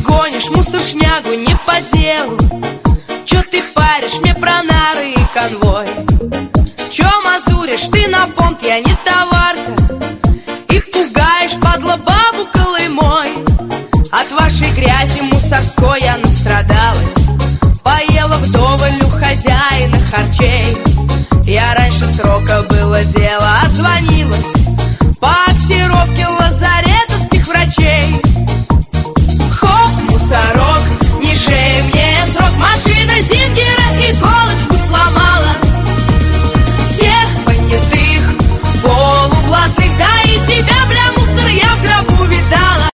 гонишь мусор-шнягу не по делу? Чё ты паришь мне про нары и конвой? Чё мазуришь ты на понт, я не товарка, и пугаешь, падла, бабу колымой? От вашей грязи мусорской я настрадалась, поела вдоволь у хозяина харчей. Я раньше срока было дело, отзвонилась,